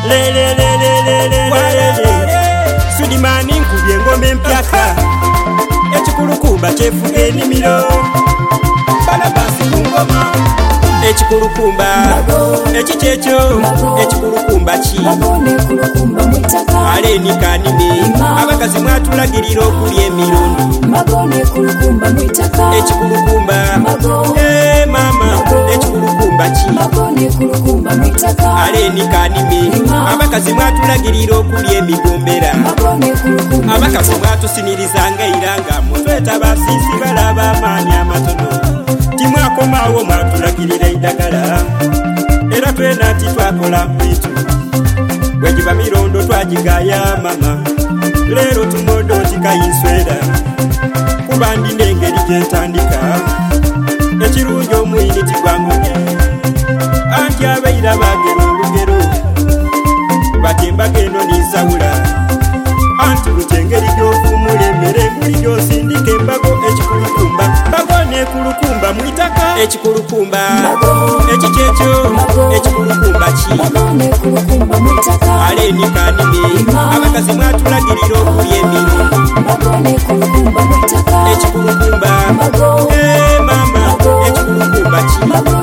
Sudimani nkubye engoma empyaka ekikulukumba kyefuga ennimiro Barnabas ku ngoma ekikulukumba ekikyekyo ekikulukumba ki alenikanime abakazi mwatulagirira okulya emirundi ekikulukumba mama ekikulukumba ki alenikanime abakazi mwatulagirira okulya emigombera abakazi mwatusinyirizanga iranga mutweta basisi balaba amaanyi amatono timwakomawo mwatulagirira eddagala era twena nti twakola mpitu bwegiba mirondo twagigaya mama leero tumodo tikayinswera kuba ndina engeri gyentandika ekirungi omuyini tigwanguge anti abeira bagera olugero batembaga eno ninsawula anti butyengeri gyovumula emmere muli gyosindika embago ekikulukumba mbago nekulukumba mwitaka ekikulukumba ekikyekyo ekikulukumba ki alenikanime abakazi mwatulagirira okulya emirundi ekikulukumba mama ekikulukumba ki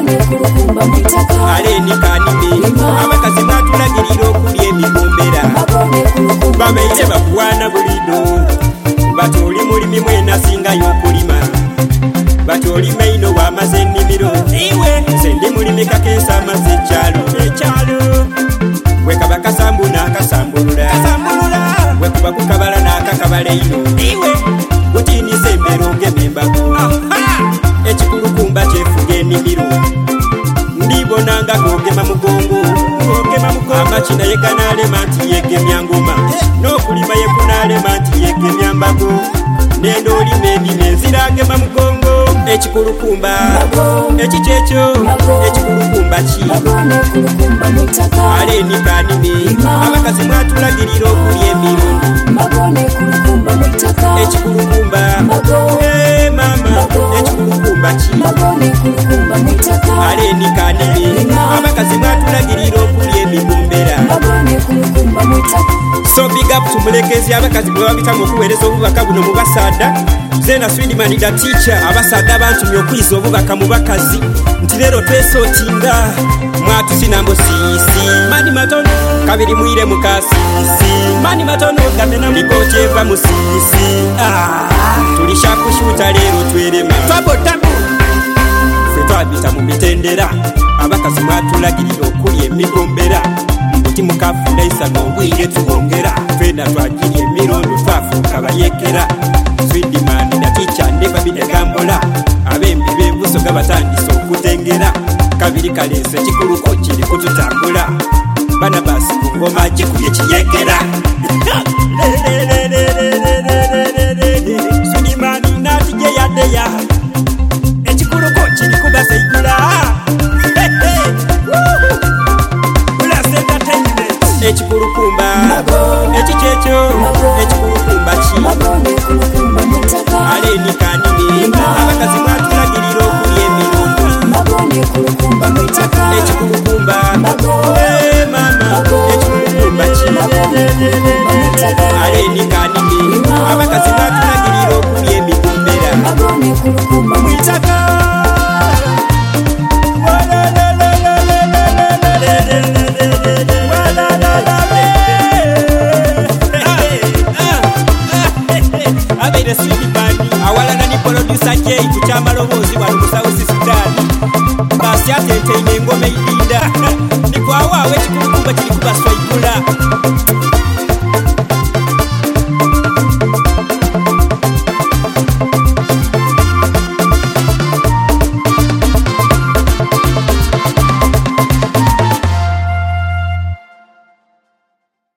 alenikanime abakazi mwatulagirira okulya emigombera babeire bakuwaana bulido bati oli mulimi mwenasingayo okulima bati olima ino wamaze ennimiro iwe nze ndi mulimi kakensa amaze ekyalo wekaba kasambu n'akasambulula wekuba kukabala n'akakabala ino iwe gutinisa embeera ogema embago ekikulukumba kyefuga ennimiro ndibonanga gogema mugongo amakina yeganalema nti yegemya ngoma n'okulima yekunalema nti yegemya mbago nendo olima endima eziragema mugongo ekikulukumba ekikyekyo ekikulukumba ki alenikanime abakazi mwatulagirira okulya emirundi ekikulukumba mama ekikulukumba ki alenikanime abakazi mwatulagirira okulya emigombera so big up tumulekezi abakazi bwe babitamu okuweereza obubaka buno mu basada zena Swidman da teacher abasada bantumye okwiza obubaka mu bakazi nti leero twesootinga mwatusinambo sisi mani matono kabiri mwire mukasisi mani matono gamena mlikoti eva musisi tulishakushuta leero twerema twabotamu ffe twabita mu mitendera abakazi mwatulagirira okulya emigombera muti mukafunda isa n'obwire tuwongera fena twagirya emirondo twafuuka bayekera Swidman da teacher never been a gambola abembi b'enbusoga batandise okutengera kabiri kaleese ekikuluko kiri kututambula Barnabas ku ngoma gikubye kiyekera Swidman natije yadeya ekikuluko kiri kubasaigula ekikulukumba ekikyekyo ekikulukumba ki alenikanime abakazi mwatulagirira okulya emirundi ekikulukumba mama ekikulukumba ki alenikanime abakazi mwatulagirira okulya emigombera mwitaka abeire Swidman awalana ni producer J kuchamba lobozi wa South Sudan basi atenteine engoma